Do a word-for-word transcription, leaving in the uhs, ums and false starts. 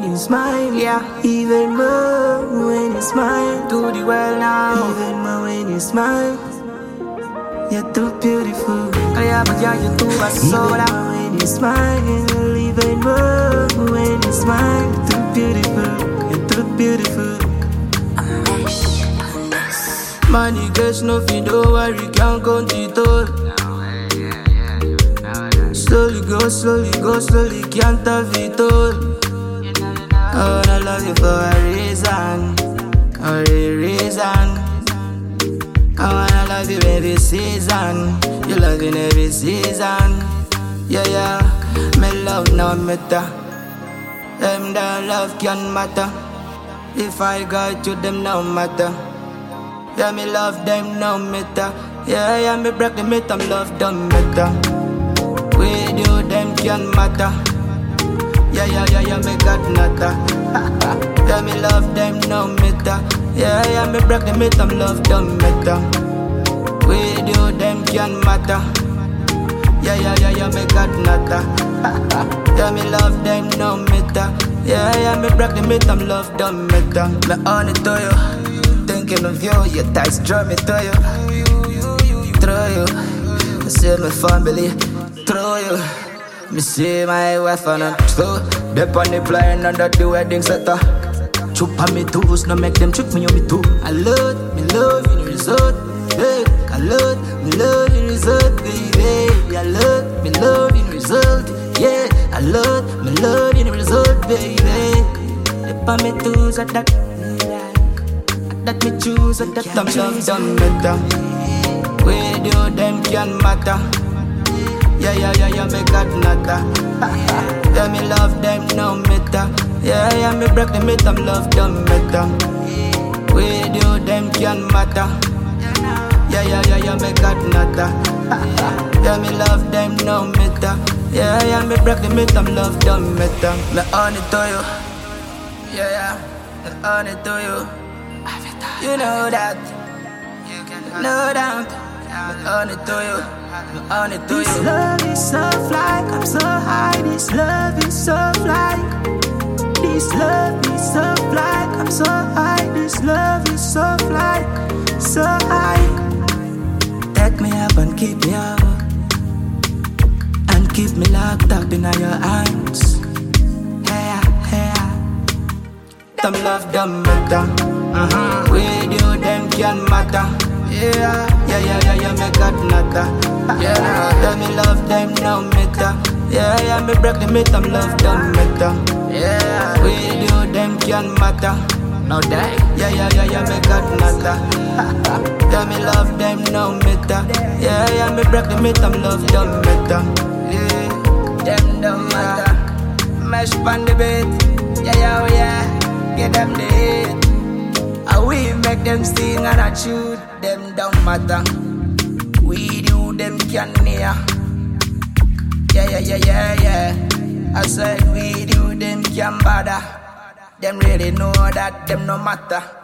when you smile. Yeah. Even more when you smile. Do the well now. Even more when you smile. You're too beautiful. Oh yeah, but yeah, you too a soul. Even more when you smile. Even more when you smile. You're too beautiful. You're too beautiful. Money gets nothing, don't worry, can't count it all. Slowly go, slowly go, slowly, can't have it all. I wanna love you for a reason, for a reason. I wanna love you every season, you love in every season. Yeah, yeah, my love no matter. Them that love can matter. If I got you, them no matter. Yeah, me love them no matter. Yeah, yeah, me break the myth, I'm love them matter. With you, them can matter. Yeah, yeah, yeah, yeah, me got nata. Yeah, me love them no matter. Yeah, yeah, me break the myth, I'm love them matter. With you, them can matter. Yeah, yeah, yeah, yeah, me got nata. Yeah, me love them no matter. Yeah, yeah, me break the myth, I'm love them matter. Me on it to you. Thinking of you, your thighs draw me to you. Through you, I see my family. Through you, me see my wife and I'm true. They on the plane under the wedding setter. Chup on me toes, no make them trick me on me too. I love, me love in the resort, babe. I love, me love in the resort, baby. I love, me love in the resort, yeah. I love, me love in the resort, baby. They on me toes at that. That me choose and that I'm love done better. With you, them can matter. Yeah, yeah, yeah, yeah, me got nata. Yeah, me love them no matter. Yeah, yeah, me break the myth, I'm love them better. With you, them can matter. Yeah, yeah, yeah, yeah, me got nata. Yeah, me love them no matter. Yeah, yeah, me break the myth, I'm love them better. Me on it to you. Yeah, yeah, me on it to you. You know that, no doubt. I'm on it to you, I'm on it to This you. love is so fly, I'm so high. This love is so fly. This love is so fly, I'm so high. This love is so fly, so high. Take me up and keep me up, and keep me locked up in your arms. Hey, hey. Them love them better. Uh-huh. With you, them can matter. Yeah, yeah, yeah, yeah, yeah, me got nata. Yeah, yeah, me love them no matter. Yeah, yeah, me break the myth, I'm love them matter. Yeah, with you, them can matter. No die. Yeah, yeah, yeah, yeah, me got nata. Yeah, me love them no matter. Yeah, yeah, me break the myth, I'm love them matter. Yeah, them don't matter. Mesh pan the beat. Yeah, yeah, oh yeah, get them the hit. We make them sing and I shoot them don't matter. We do them can near. Yeah, yeah, yeah, yeah, yeah. I said we do them can bother. Them really know that them no matter.